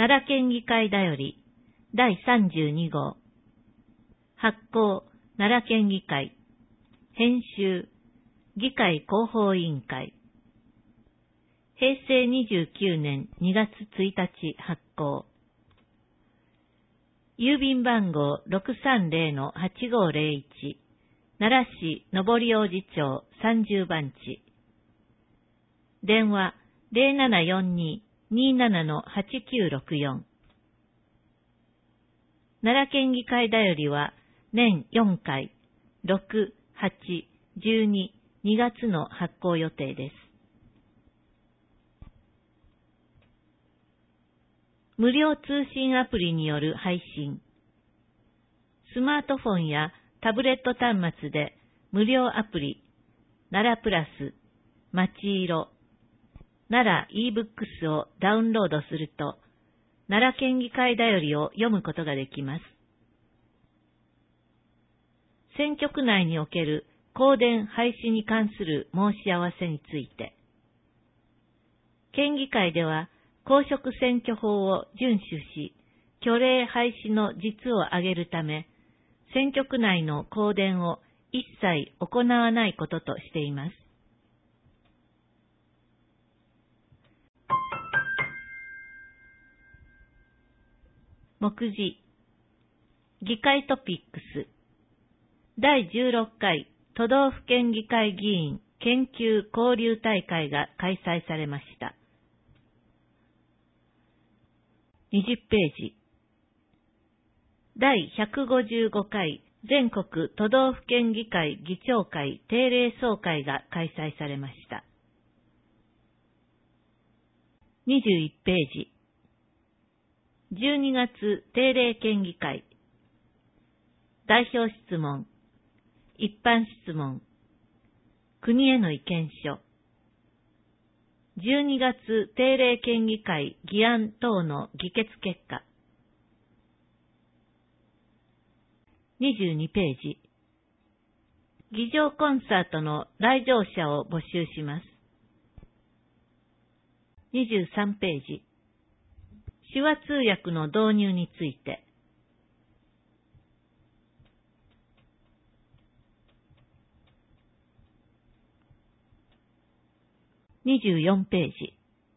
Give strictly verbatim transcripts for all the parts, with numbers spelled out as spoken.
奈良県議会だよりだいさんじゅうにごう。発行、奈良県議会。編集、議会広報委員会。へいせいにじゅうきゅうねんにがつついたち発行。郵便番号 ろくさんぜろのはちごーぜろいち、奈良市上り王子町さんじゅうばんち。電話 ゼロななよんに にーななのはちきゅうろくよん。奈良県議会だよりは年よんかい、ろく、はち、じゅうに、にがつの発行予定です。無料通信アプリによる配信。スマートフォンやタブレット端末で無料アプリ、奈良プラス、まちいろ、奈良 e-books をダウンロードすると、奈良県議会だよりを読むことができます。選挙区内における公電廃止に関する申し合わせについて、県議会では公職選挙法を遵守し、挙例廃止の実を挙げるため、選挙区内の公電を一切行わないこととしています。目次、議会トピックス、だいじゅうろっかい都道府県議会議員研究交流大会が開催されました。にじゅっページ。だいひゃくごじゅうごかい全国都道府県議会議長会定例総会が開催されました。にじゅういちページ。じゅうにがつ定例県議会。代表質問、一般質問、国への意見書。じゅうにがつ定例県議会議案等の議決結果。にじゅうにページ。議場コンサートの来場者を募集します。にじゅうさんページ。手話通訳の導入について。にじゅうよんページ。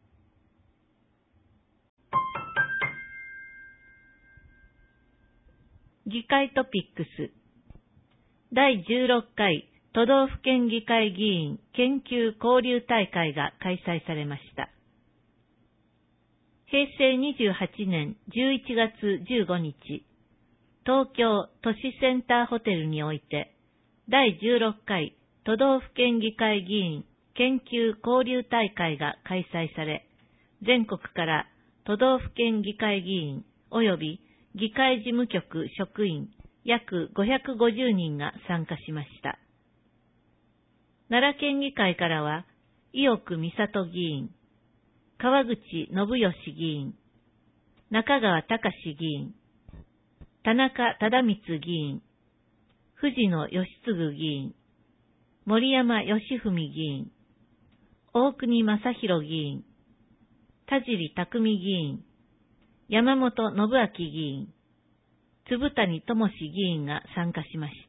議会トピックス。だいじゅうろっかい都道府県議会議員研究交流大会が開催されました。へいせいにじゅうはちねんじゅういちがつじゅうごにち、東京都市センターホテルにおいて、だいじゅうろっかい都道府県議会議員研究交流大会が開催され、全国から都道府県議会議員及び議会事務局職員約ごひゃくごじゅうにんが参加しました。奈良県議会からは、伊予区美里議員、川口信義議員、中川隆議員、田中忠光議員、藤野義嗣議員、森山義文議員、大国正弘議員、田尻匠議員、山本信明議員、粒谷智志議員が参加しました。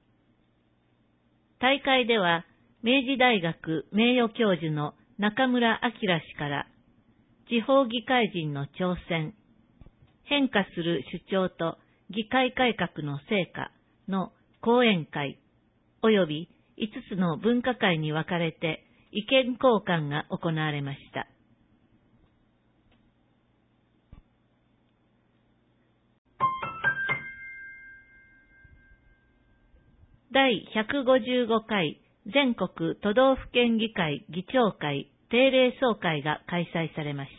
大会では、明治大学名誉教授の中村明氏から、地方議会人の挑戦、変化する主張と議会改革の成果の講演会、及びいつつの分科会に分かれて意見交換が行われました。だいひゃくごじゅうごかい全国都道府県議会議長会定例総会が開催されました。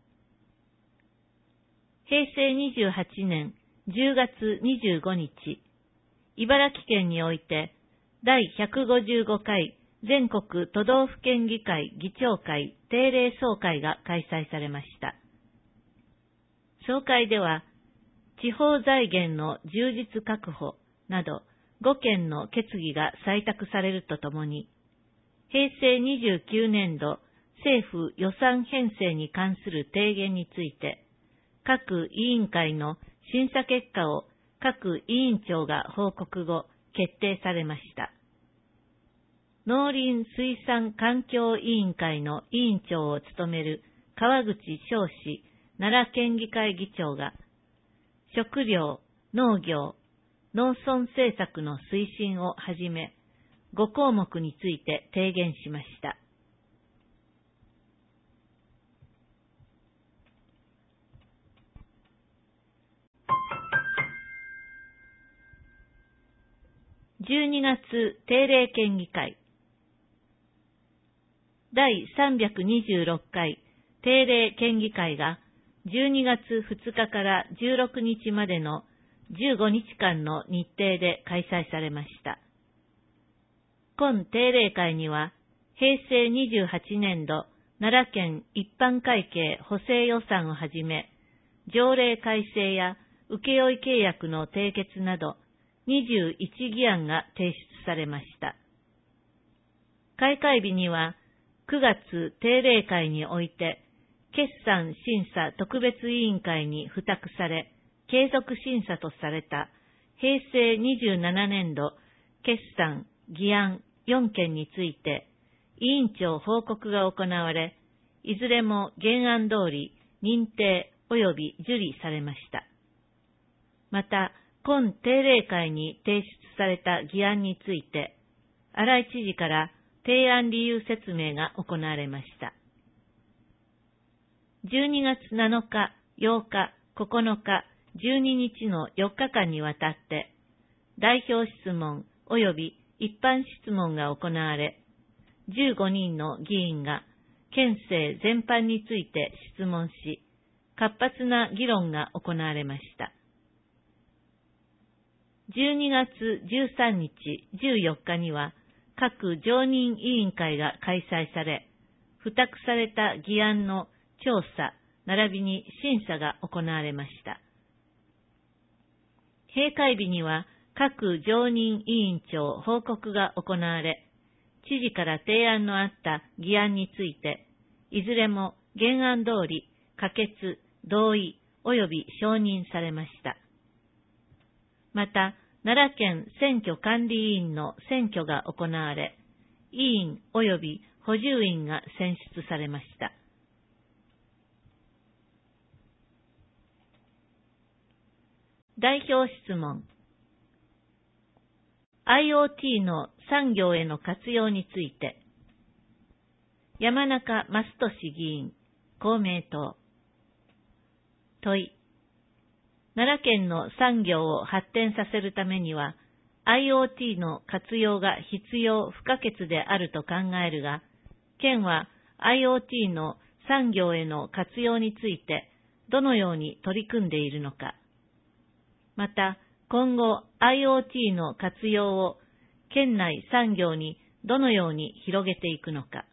へいせいにじゅうはちねんじゅうがつにじゅうごにち、茨城県においてだいひゃくごじゅうごかい全国都道府県議会議長会定例総会が開催されました。総会では、地方財源の充実確保などごけんの決議が採択されるとともに、へいせいにじゅうきゅうねんど政府予算編成に関する提言について、 各委員会の審査結果を各委員長が報告後、決定されました。農林水産環境委員会の委員長を務める川口翔氏奈良県議会議長が、食料、農業、農村政策の推進をはじめ、ご項目について提言しました。じゅうにがつ定例県議会だいさんびゃくにじゅうろっかい定例県議会がじゅうにがつふつかからじゅうろくにちまでのじゅうごにちかんの日程で開催されました。今定例会には、へいせいにじゅうはちねんど奈良県一般会計補正予算をはじめ、条例改正や請負契約の締結など、にじゅういちぎあんが提出されました。開会日には、くがつ定例会において、決算審査特別委員会に付託され、継続審査とされたへいせいにじゅうななねんど決算議案よんけんについて、委員長報告が行われ、いずれも原案通り認定及び受理されました。また、今定例会に提出された議案について、荒井知事から提案理由説明が行われました。じゅうにがつなのか、ようか、ここのか、じゅうににちのよっかかんにわたって、代表質問及び一般質問が行われ、じゅうごにんの議員が県政全般について質問し、活発な議論が行われました。じゅうにがつじゅうさんにち、じゅうよっかには各常任委員会が開催され、付託された議案の調査並びに審査が行われました。閉会日には各常任委員長報告が行われ、知事から提案のあった議案について、いずれも原案通り可決、同意及び承認されました。また、奈良県選挙管理委員の選挙が行われ、委員及び補充員が選出されました。代表質問。アイオーティー の産業への活用について、山中正俊議員、公明党。問い。奈良県の産業を発展させるためには、アイオーティー の活用が必要不可欠であると考えるが、県は アイオーティー の産業への活用についてどのように取り組んでいるのか。また、今後 アイオーティー の活用を県内産業にどのように広げていくのか。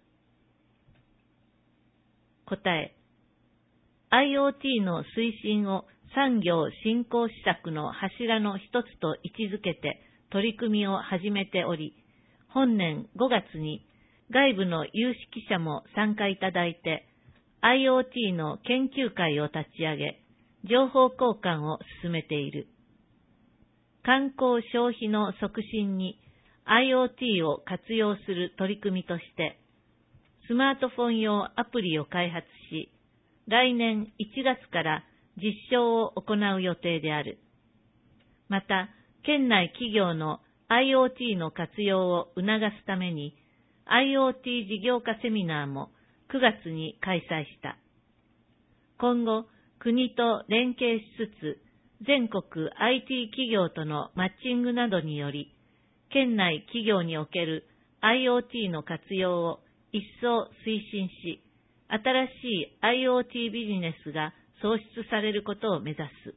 答え。アイオーティー の推進を産業振興施策の柱の一つと位置づけて取り組みを始めており、本年ごがつに外部の有識者も参加いただいて、アイオーティー の研究会を立ち上げ、情報交換を進めている。観光消費の促進に アイオーティー を活用する取り組みとして、スマートフォン用アプリを開発し、来年いちがつから実証を行う予定である。また、県内企業の アイオーティー の活用を促すために、アイオーティー 事業化セミナーもくがつに開催した。今後、国と連携しつつ、全国 アイティー 企業とのマッチングなどにより、県内企業における アイオーティー の活用を一層推進し、新しい アイオーティー ビジネスが創出されることを目指す。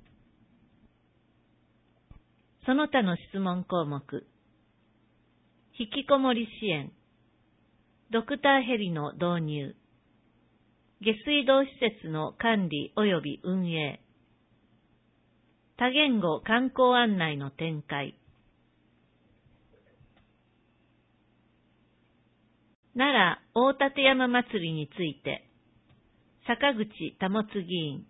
その他の質問項目。引きこもり支援。ドクターヘリの導入。下水道施設の管理及び運営。多言語観光案内の展開。奈良大立山祭りについて、坂口保議員、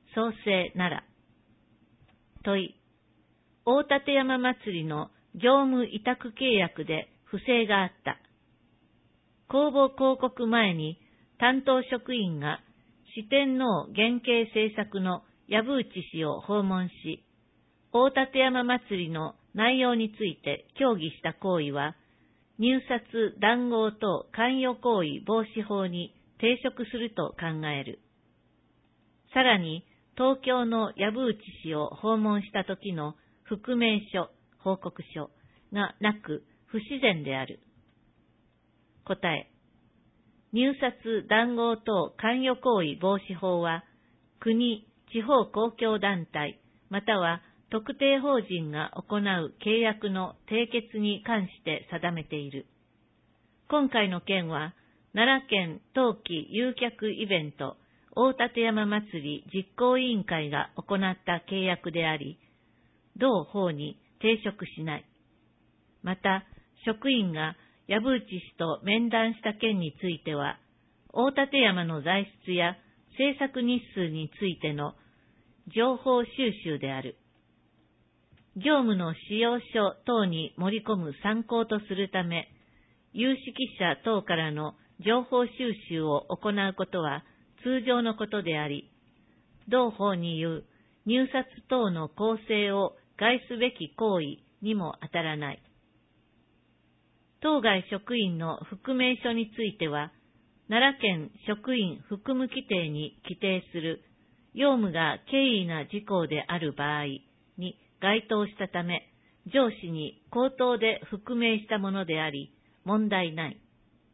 創生奈良。問い。大立山祭りの業務委託契約で不正があった。公募広告前に担当職員が四天王原型制作の藪内氏を訪問し、大立山祭りの内容について協議した行為は、入札談合等関与行為防止法に抵触すると考える。さらに、東京の藪内氏を訪問した時の覆命書、報告書がなく不自然である。答え。入札談合等関与行為防止法は、国、地方公共団体、または特定法人が行う契約の締結に関して定めている。今回の件は、奈良県冬季誘客イベント大立山祭り実行委員会が行った契約であり、同法に抵触しない。また、職員が藪内氏と面談した件については、大立山の材質や制作日数についての情報収集である。業務の仕様書等に盛り込む参考とするため、有識者等からの情報収集を行うことは通常のことであり、同法に言う入札等の公正を害すべき行為にも当たらない。当該職員の覆命書については、奈良県職員服務規定に規定する用務が軽微な事項である場合に該当したため、上司に口頭で覆命したものであり、問題ない。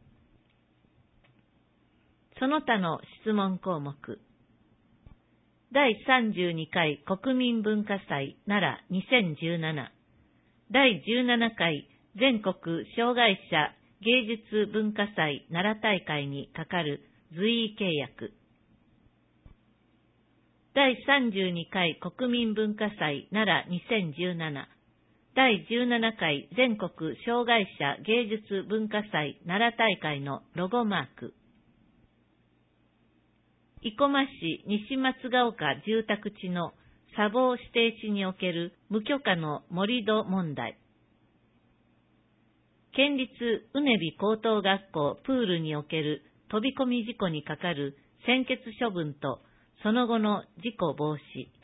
その他の質問項目。だいさんじゅうにかい国民文化祭奈良にせんじゅうなな、だいじゅうななかい全国障害者芸術文化祭奈良大会にかかる随意契約。だいさんじゅうにかい国民文化祭奈良にせんじゅうなな、だいじゅうななかい全国障害者芸術文化祭奈良大会のロゴマーク。生駒市西松ヶ丘住宅地の砂防指定地における無許可の盛り土問題。県立うねび高等学校プールにおける飛び込み事故にかかる専決処分とその後の事故防止。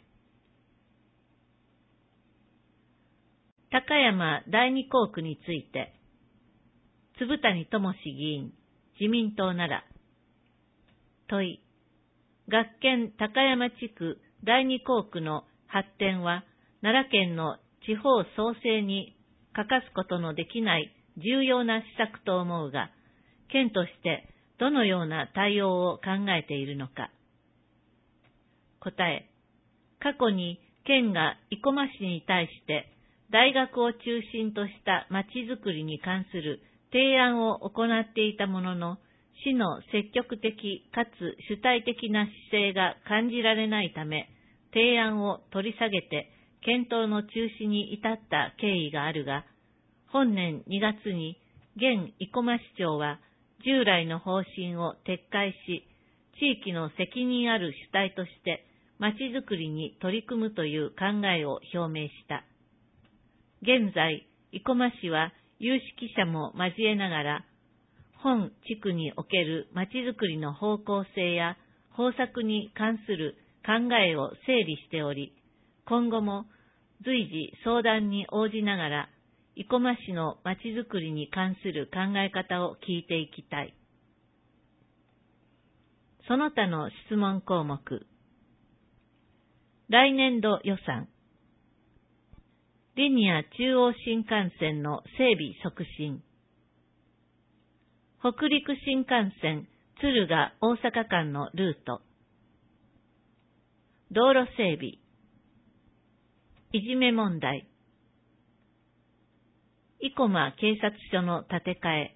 高山第二校区について、粒谷智志議員、自民党奈良。問い。学研高山地区第二校区の発展は奈良県の地方創生に欠かすことのできない重要な施策と思うが、県としてどのような対応を考えているのか。答え。過去に県が生駒市に対して大学を中心としたまちづくりに関する提案を行っていたものの、市の積極的かつ主体的な姿勢が感じられないため、提案を取り下げて検討の中止に至った経緯があるが、本年にがつに現生駒市長は従来の方針を撤回し、地域の責任ある主体としてまちづくりに取り組むという考えを表明した。現在、生駒市は有識者も交えながら、本地区におけるまちづくりの方向性や方策に関する考えを整理しており、今後も随時相談に応じながら、生駒市のまちづくりに関する考え方を聞いていきたい。その他の質問項目。来年度予算。リニア中央新幹線の整備促進。北陸新幹線敦賀大阪間のルート。道路整備。いじめ問題。生駒警察署の建て替え。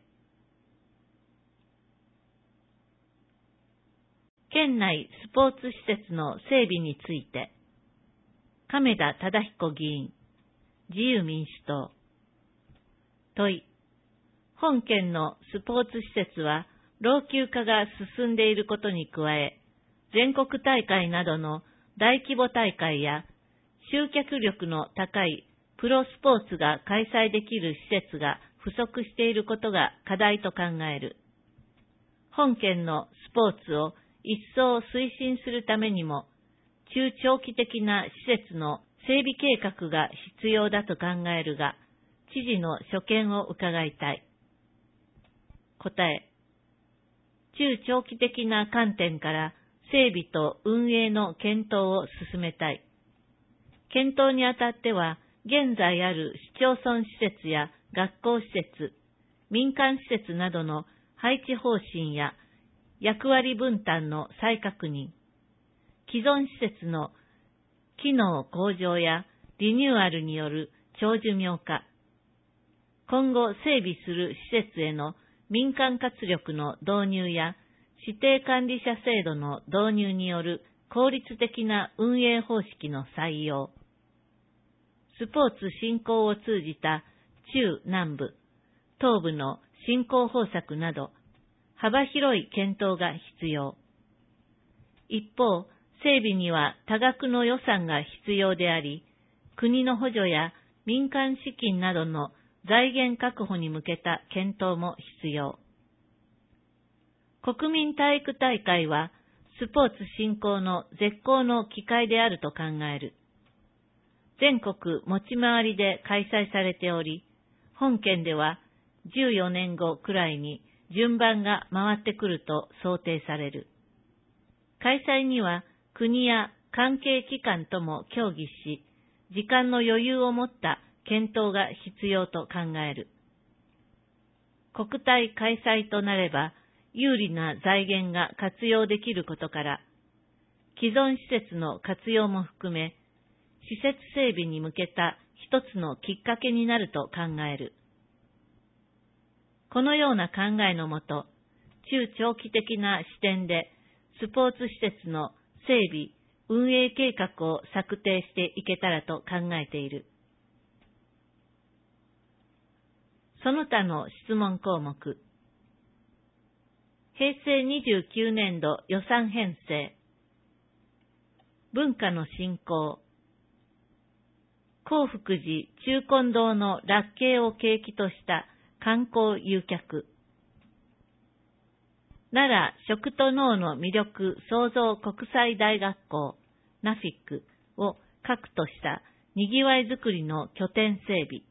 県内スポーツ施設の整備について、亀田忠彦議員、自由民主党。問い。本県のスポーツ施設は老朽化が進んでいることに加え、全国大会などの大規模大会や集客力の高いプロスポーツが開催できる施設が不足していることが課題と考える。本県のスポーツを一層推進するためにも、中長期的な施設の整備計画が必要だと考えるが、知事の所見を伺いたい。答え。中長期的な観点から整備と運営の検討を進めたい。検討にあたっては、現在ある市町村施設や学校施設、民間施設などの配置方針や役割分担の再確認、既存施設の機能向上やリニューアルによる長寿命化、今後整備する施設への民間活力の導入や指定管理者制度の導入による効率的な運営方式の採用、スポーツ振興を通じた中南部、東部の振興方策など幅広い検討が必要。一方、整備には多額の予算が必要であり、国の補助や民間資金などの財源確保に向けた検討も必要。国民体育大会はスポーツ振興の絶好の機会であると考える。全国持ち回りで開催されており、本県ではじゅうよねんごくらいに順番が回ってくると想定される。開催には国や関係機関とも協議し、時間の余裕を持った検討が必要と考える。国体開催となれば、有利な財源が活用できることから、既存施設の活用も含め、施設整備に向けた一つのきっかけになると考える。このような考えのもと、中長期的な視点でスポーツ施設の整備、運営計画を策定していけたらと考えている。その他の質問項目。へいせいにじゅうきゅうねんど予算編成。文化の振興。興福寺中金堂の落慶を契機とした観光誘客。奈良食と農の魅力創造国際大学校ナフィックを核としたにぎわいづくりの拠点整備。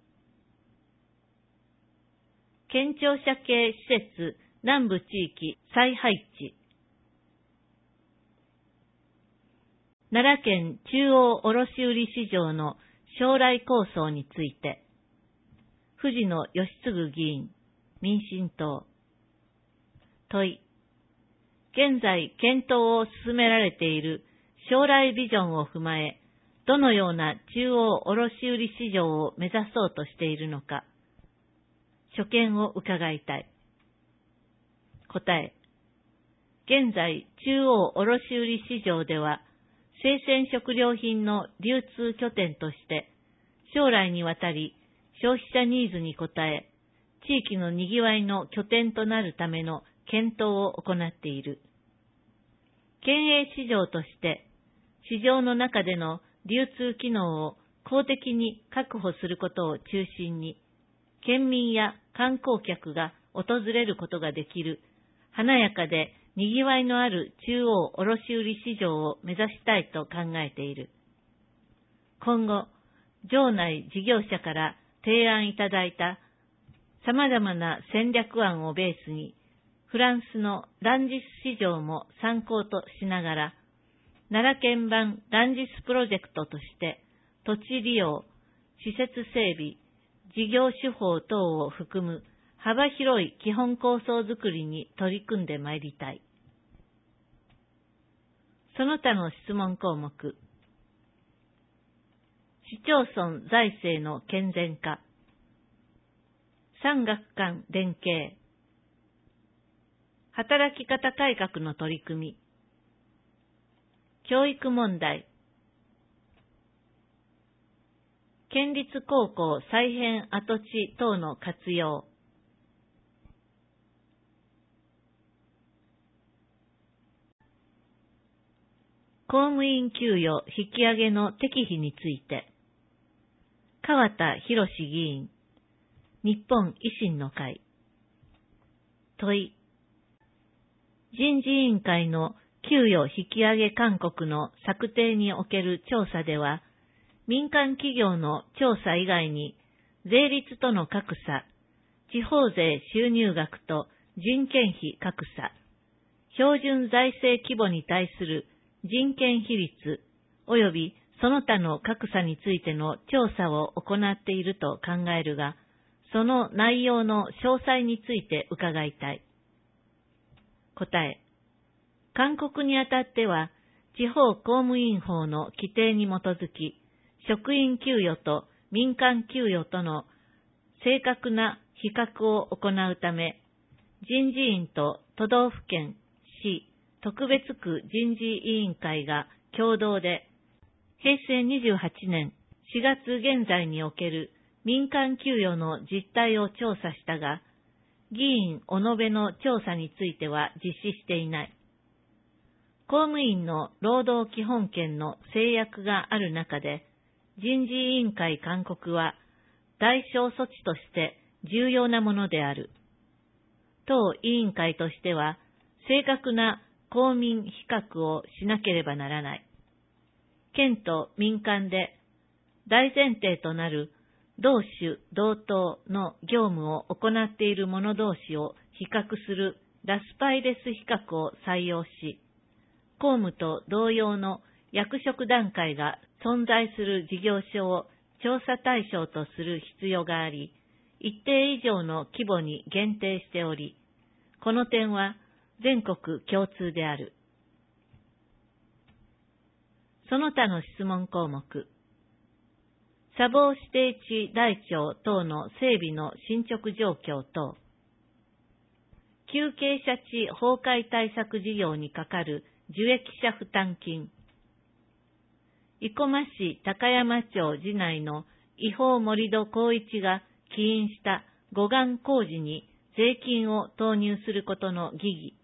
県庁舎系施設南部地域再配置。奈良県中央卸売市場の将来構想について、藤野義嗣議員、民進党。問い。現在検討を進められている将来ビジョンを踏まえ、どのような中央卸売市場を目指そうとしているのか、所見を伺いたい。答え。現在、中央卸売市場では、生鮮食料品の流通拠点として、将来にわたり消費者ニーズに応え、地域のにぎわいの拠点となるための検討を行っている。県営市場として、市場の中での流通機能を公的に確保することを中心に、県民や観光客が訪れることができる、華やかでにぎわいのある中央卸売市場を目指したいと考えている。今後、場内事業者から提案いただいた様々な戦略案をベースに、フランスのランジス市場も参考としながら、奈良県版ランジスプロジェクトとして、土地利用、施設整備、事業手法等を含む幅広い基本構想づくりに取り組んでまいりたい。その他の質問項目。市町村財政の健全化。産学間連携。働き方改革の取り組み。教育問題。県立高校再編跡地等の活用。 公務員給与引き上げの適否について、川田博議員、日本維新の会。問い。人事委員会の給与引き上げ勧告の策定における調査では、民間企業の調査以外に、税率との格差、地方税収入額と人件費格差、標準財政規模に対する人件比率及びその他の格差についての調査を行っていると考えるが、その内容の詳細について伺いたい。答え。勧告にあたっては、地方公務員法の規定に基づき、職員給与と民間給与との正確な比較を行うため、人事院と都道府県、市、特別区人事委員会が共同で、へいせいにじゅうはちねんしがつ現在における民間給与の実態を調査したが、議員おのべの調査については実施していない。公務員の労働基本権の制約がある中で、人事委員会勧告は代償措置として重要なものである。当委員会としては、正確な公民比較をしなければならない。県と民間で大前提となる同種同等の業務を行っている者同士を比較するラスパイレス比較を採用し、公務と同様の役職段階が存在する事業所を調査対象とする必要があり、一定以上の規模に限定しており、この点は全国共通である。その他の質問項目。砂防指定地台帳等の整備の進捗状況等。急傾斜地崩壊対策事業にかかる受益者負担金。生駒市高山町寺内の違法盛土光一が起因した護岸工事に税金を投入することの疑義。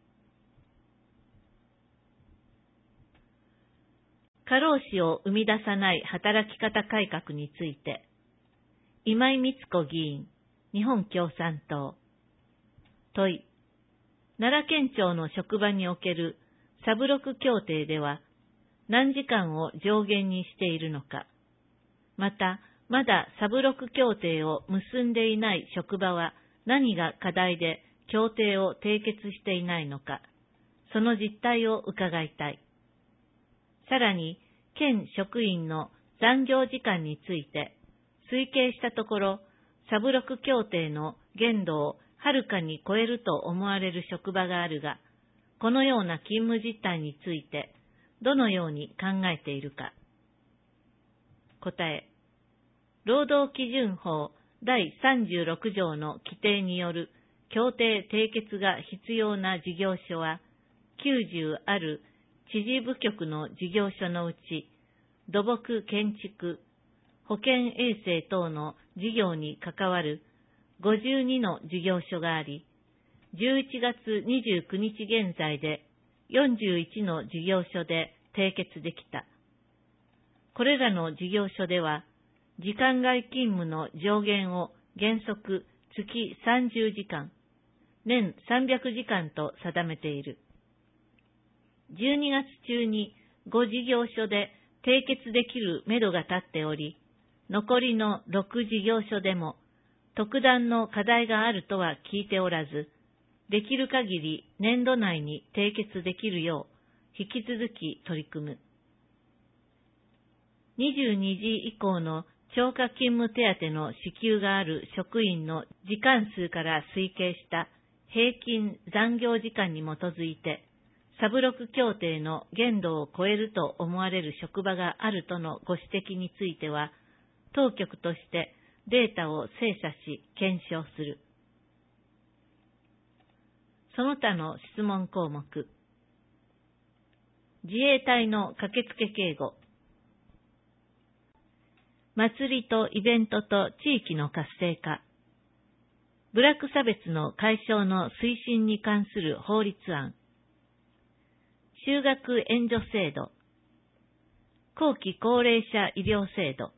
過労死を生み出さない働き方改革について、今井光子議員、日本共産党。問い。奈良県庁の職場におけるサブロク協定では何時間を上限にしているのか。また、まだサブロク協定を結んでいない職場は何が課題で協定を締結していないのか。その実態を伺いたい。さらに、県職員の残業時間について、推計したところ、サブロク協定の限度をはるかに超えると思われる職場があるが、このような勤務実態について、どのように考えているか。答え。労働基準法だいさんじゅうろくじょうの規定による協定締結が必要な事業所は、きゅうじゅうある知事部局の事業所のうち、土木建築、保健衛生等の事業に関わるごじゅうにの事業所があり、じゅういちがつにじゅうくにち現在でよんじゅういちの事業所で締結できた。これらの事業所では、時間外勤務の上限を原則月さんじゅうじかん、年さんびゃくじかんと定めている。じゅうにがつ中にご事業所で締結できるめどが立っており、残りのろく事業所でも特段の課題があるとは聞いておらず、できる限り年度内に締結できるよう引き続き取り組む。にじゅうにじ以降の超過勤務手当の支給がある職員の時間数から推計した平均残業時間に基づいて、サブロク協定の限度を超えると思われる職場があるとのご指摘については、当局としてデータを精査し検証する。その他の質問項目。自衛隊の駆けつけ警護。祭りとイベントと地域の活性化。部落差別の解消の推進に関する法律案。 就学援助制度、後期高齢者医療制度、